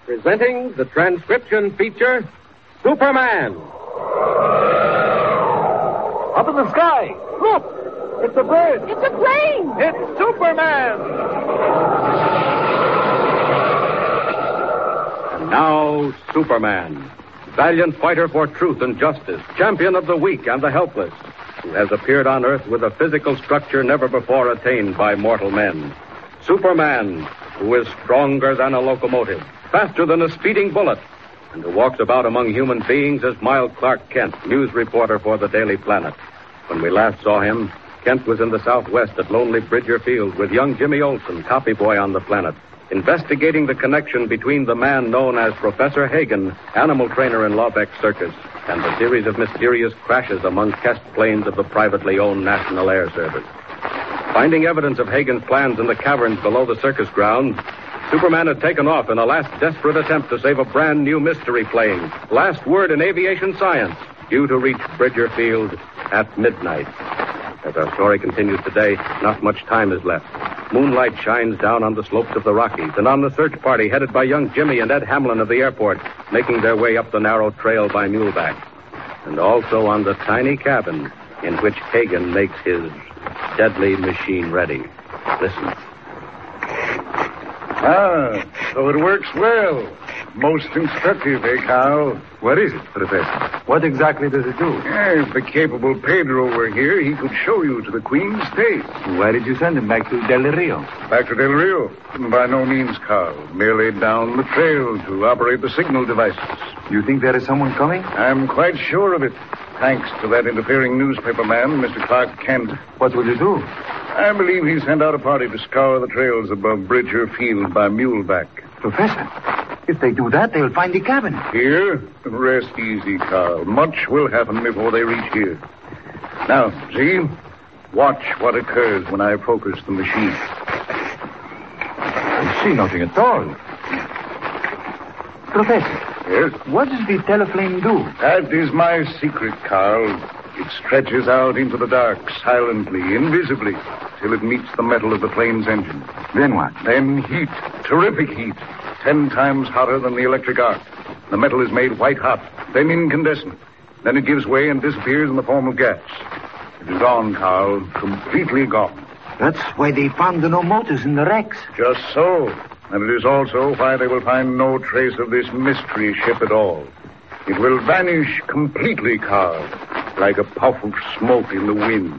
presenting the transcription feature, Superman. Up in the sky. Look! It's a bird. It's a plane. It's Superman. And now, Superman, valiant fighter for truth and justice, champion of the weak and the helpless, who has appeared on Earth with a physical structure never before attained by mortal men. Superman, who is stronger than a locomotive, faster than a speeding bullet, and who walks about among human beings as mild Clark Kent, news reporter for the Daily Planet. When we last saw him, Kent was in the Southwest at Lonely Bridger Field with young Jimmy Olsen, copy boy on the Planet, investigating the connection between the man known as Professor Hagen, animal trainer in Lawbeck Circus, and the series of mysterious crashes among test planes of the privately owned National Air Service. Finding evidence of Hagen's plans in the caverns below the circus ground, Superman had taken off in a last desperate attempt to save a brand new mystery plane, last word in aviation science, due to reach Bridger Field at midnight. As our story continues today, not much time is left. Moonlight shines down on the slopes of the Rockies and on the search party headed by young Jimmy and Ed Hamlin of the airport, making their way up the narrow trail by Muleback. And also on the tiny cabin in which Hagen makes his deadly machine ready. Listen. So it works well. Most instructive, eh, Carl? What is it, Professor? What exactly does it do? If the capable Pedro were here, he could show you to the Queen's State. Why did you send him back to Del Rio? Back to Del Rio? By no means, Carl. Merely down the trail to operate the signal devices. You think there is someone coming? I'm quite sure of it. Thanks to that interfering newspaper man, Mr. Clark Kent. What will you do? I believe he sent out a party to scour the trails above Bridger Field by Muleback. Professor, if they do that, they'll find the cabin. Here? Rest easy, Carl. Much will happen before they reach here. Now, see? Watch what occurs when I focus the machine. I see nothing at all. Professor. Yes? What does the teleflame do? That is my secret, Carl. It stretches out into the dark, silently, invisibly, till it meets the metal of the plane's engine. Then what? Then heat. Terrific heat. 10 times hotter than the electric arc. The metal is made white hot, then incandescent. Then it gives way and disappears in the form of gas. It is gone, Carl. Completely gone. That's why they found the no motors in the wrecks. Just so. And it is also why they will find no trace of this mystery ship at all. It will vanish completely, Carl, like a puff of smoke in the wind.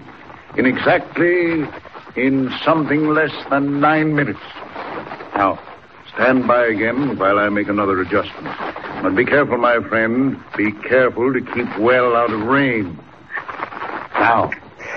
In something less than 9 minutes. Now, stand by again while I make another adjustment. But be careful, my friend. Be careful to keep well out of range. Now.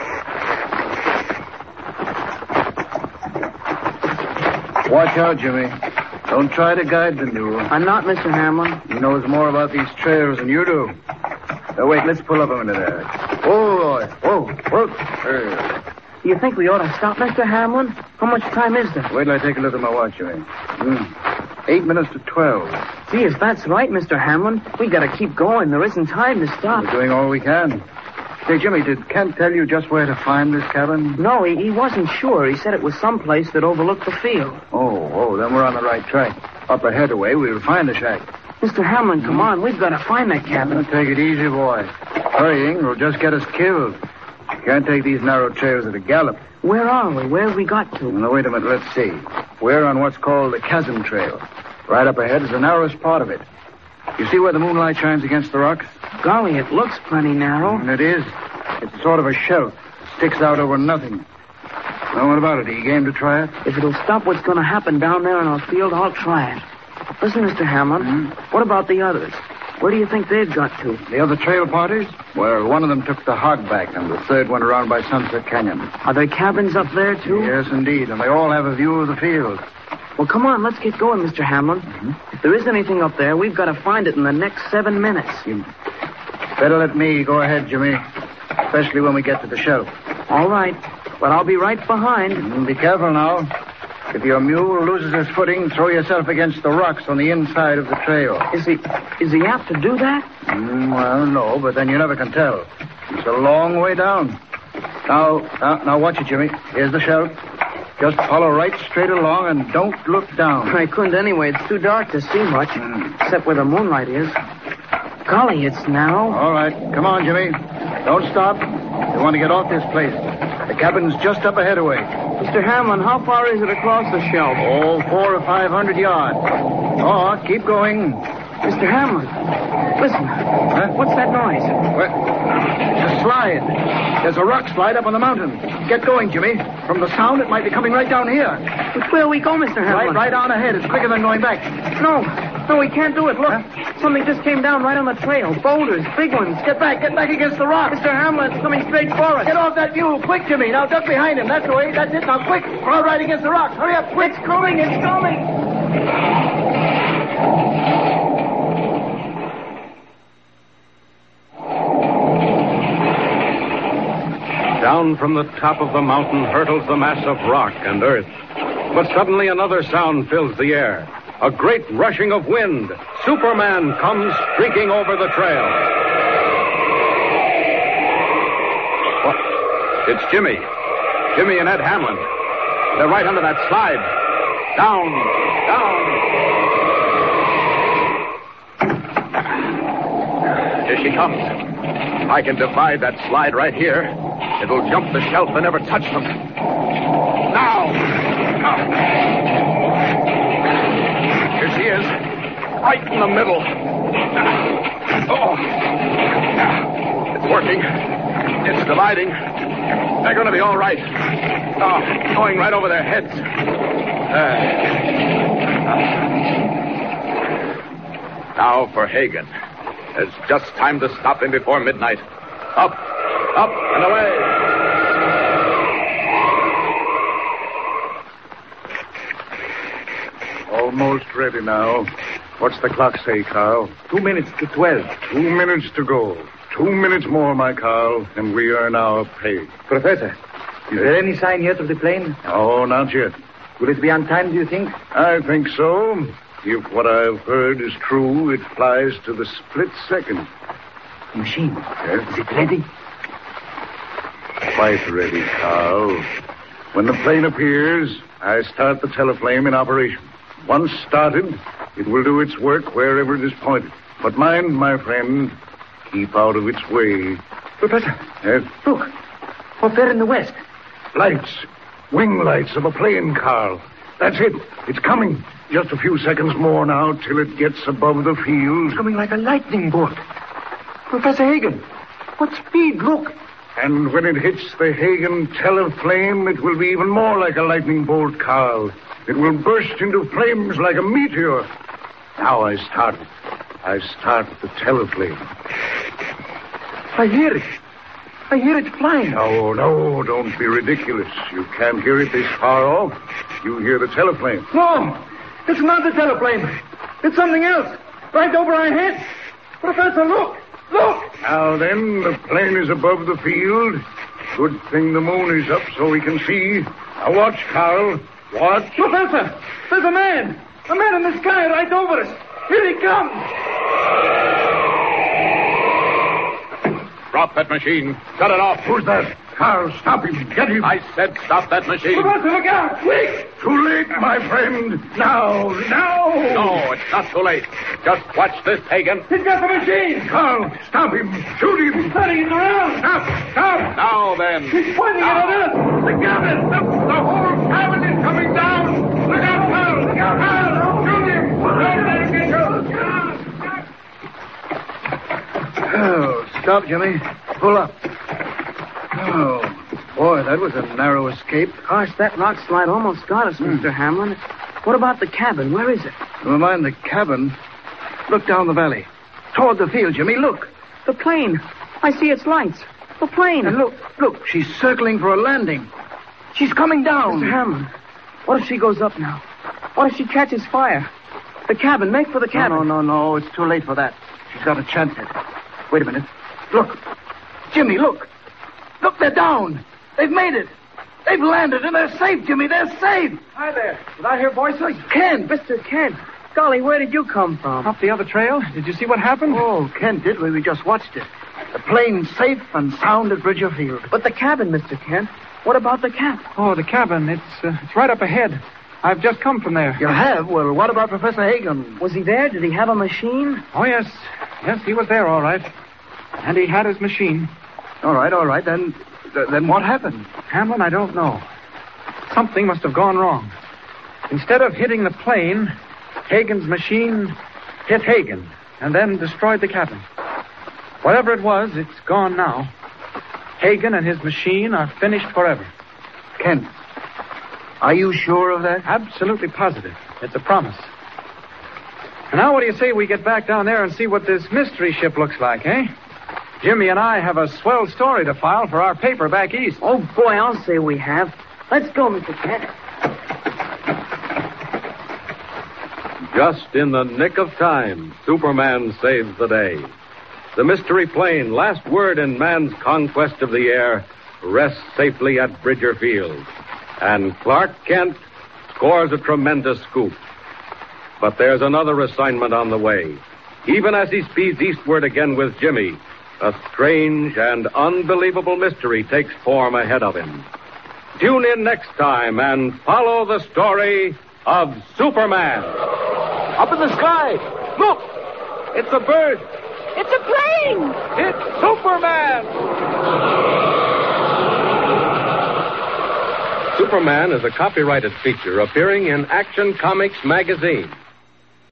Watch out, Jimmy. Don't try to guide the mule. I'm not, Mr. Hamlin. He knows more about these trails than you do. Now, wait, let's pull up a minute there. Whoa, whoa. There. You think we ought to stop, Mr. Hamlin? How much time is there? Wait till I take a look at my watch, Jimmy. 8 minutes to 12. Gee, if that's right, Mr. Hamlin, we gotta keep going. There isn't time to stop. We're doing all we can. Say, Jimmy, did Kent tell you just where to find this cabin? No, he wasn't sure. He said it was someplace that overlooked the field. Oh, then we're on the right track. Up ahead away, we'll find the shack. Mr. Hamlin, come on. We've got to find that cabin. Take it easy, boy. Hurrying will just get us killed. You can't take these narrow trails at a gallop. Where are we? Where have we got to? Now, wait a minute. Let's see. We're on what's called the Chasm Trail. Right up ahead is the narrowest part of it. You see where the moonlight shines against the rocks? Golly, it looks plenty narrow. And it is. It's sort of a shelf. Sticks out over nothing. Now, what about it? Are you game to try it? If it'll stop what's going to happen down there in our field, I'll try it. Listen, Mr. Hamlin, what about the others? Where do you think they've got to? The other trail parties? Well, one of them took the hogback, and the third went around by Sunset Canyon. Are there cabins up there, too? Yes, indeed, and they all have a view of the field. Well, come on, let's get going, Mr. Hamlin. If there is anything up there, we've got to find it in the next 7 minutes. You better let me go ahead, Jimmy. Especially when we get to the shelf. All right, but I'll be right behind. Be careful now. If your mule loses his footing, throw yourself against the rocks on the inside of the trail. Is he apt to do that? Well, no, but then you never can tell. It's a long way down. Now watch it, Jimmy. Here's the shelf. Just follow right straight along and don't look down. I couldn't anyway. It's too dark to see much, except where the moonlight is. Golly, it's narrow. All right. Come on, Jimmy. Don't stop. We want to get off this place. The cabin's just up ahead away. Mr. Hamlin, how far is it across the shelf? Oh, 400 or 500 yards. Oh, keep going. Mr. Hamlin, listen. Huh? What's that noise? It's a slide. There's a rock slide up on the mountain. Get going, Jimmy. From the sound, it might be coming right down here. Which way will we go, Mr. Hamlin? Right on ahead. It's quicker than going back. No, we can't do it. Look, something just came down right on the trail. Boulders, big ones. Get back against the rock. Mr. Hamlin, it's coming straight for us. Get off that mule. Quick, Jimmy. Now duck behind him. That's the way. That's it. Now quick. Crawl right against the rock. Hurry up, quick. It's coming. Down from the top of the mountain hurtles the mass of rock and earth. But suddenly another sound fills the air. A great rushing of wind. Superman comes streaking over the trail. What? It's Jimmy. Jimmy and Ed Hamlin. They're right under that slide. Down. Here she comes. I can divide that slide right here. It'll jump the shelf and never touch them. Now! Here she is. Right in the middle. Oh! It's working. It's dividing. They're going to be all right. Going right over their heads. Now for Hagen. There's just time to stop him before midnight. Up, and away. Almost ready now. What's the clock say, Carl? 2 minutes to 12. 2 minutes to go. 2 minutes more, my Carl, and we earn our pay. Professor, is there any sign yet of the plane? Oh, not yet. Will it be on time, do you think? I think so. If what I've heard is true, it flies to the split second. Machine. Yes? Is it ready? Quite ready, Carl. When the plane appears, I start the teleflame in operation. Once started, it will do its work wherever it is pointed. But mind, my friend, keep out of its way. Professor. Yes? Look. Up there in the west. Lights. Wing lights of a plane, Carl. That's it. It's coming. Just a few seconds more now till it gets above the field. It's coming like a lightning bolt. Professor Hagen. What speed? Look. And when it hits the Hagen teleflame, it will be even more like a lightning bolt, Carl. It will burst into flames like a meteor. Now I start the teleflame. I hear it. I hear it flying. No, don't be ridiculous. You can't hear it this far off. You hear the teleflame. No, it's not the teleflame. It's something else. Right over our heads. Professor, look. Now then, the plane is above the field. Good thing the moon is up so we can see. Now watch, Carl. Watch. Professor, there's a man. A man in the sky right over us. Here he comes. Drop that machine. Shut it off. Who's that? Carl, stop him. Get him. I said stop that machine. Professor, look out. Quick. Too late, my friend. Now. No, it's not too late. Just watch this, Hagen. He's got the machine. Carl, stop him. Shoot him. He's turning it around. Stop. Now then. He's pointing it at us. The cabin. The whole cabin is coming down. Look out, Carl. Look out, Carl. Shoot him. Don't let him get you. Oh, stop, Jimmy. Pull up. Oh, boy, that was a narrow escape. Gosh, that rock slide almost got us, Mr. Hamlin. What about the cabin? Where is it? Never mind the cabin. Look down the valley. Toward the field, Jimmy. Look. The plane. I see its lights. The plane. And look. She's circling for a landing. She's coming down. Mr. Hamlin, what if she goes up now? What if she catches fire? The cabin. Make for the cabin. No. It's too late for that. She's got a chance at it. Wait a minute. Look. Jimmy, look. Look, they're down. They've made it. They've landed, and they're safe, Jimmy. They're safe. Hi there. Did I hear voices? Kent. Mr. Kent. Golly, where did you come from? Up the other trail. Did you see what happened? Oh, Kent did. We just watched it. The plane's safe and sound at Bridger Field. But the cabin, Mr. Kent. What about the cap? Oh, the cabin. It's right up ahead. I've just come from there. You have? Well, what about Professor Hagen? Was he there? Did he have a machine? Oh, yes. Yes, he was there, all right. And he had his machine. All right. Then what happened? Hamlin, I don't know. Something must have gone wrong. Instead of hitting the plane, Hagen's machine hit Hagen and then destroyed the cabin. Whatever it was, it's gone now. Hagen and his machine are finished forever. Kent, are you sure of that? Absolutely positive. It's a promise. And now what do you say we get back down there and see what this mystery ship looks like, eh? Jimmy and I have a swell story to file for our paper back east. Oh, boy, I'll say we have. Let's go, Mr. Kent. Just in the nick of time, Superman saves the day. The mystery plane, last word in man's conquest of the air, rests safely at Bridger Field. And Clark Kent scores a tremendous scoop. But there's another assignment on the way. Even as he speeds eastward again with Jimmy, a strange and unbelievable mystery takes form ahead of him. Tune in next time and follow the story of Superman. Up in the sky! Look! It's a bird! It's a plane! It's Superman! Superman is a copyrighted feature appearing in Action Comics magazine.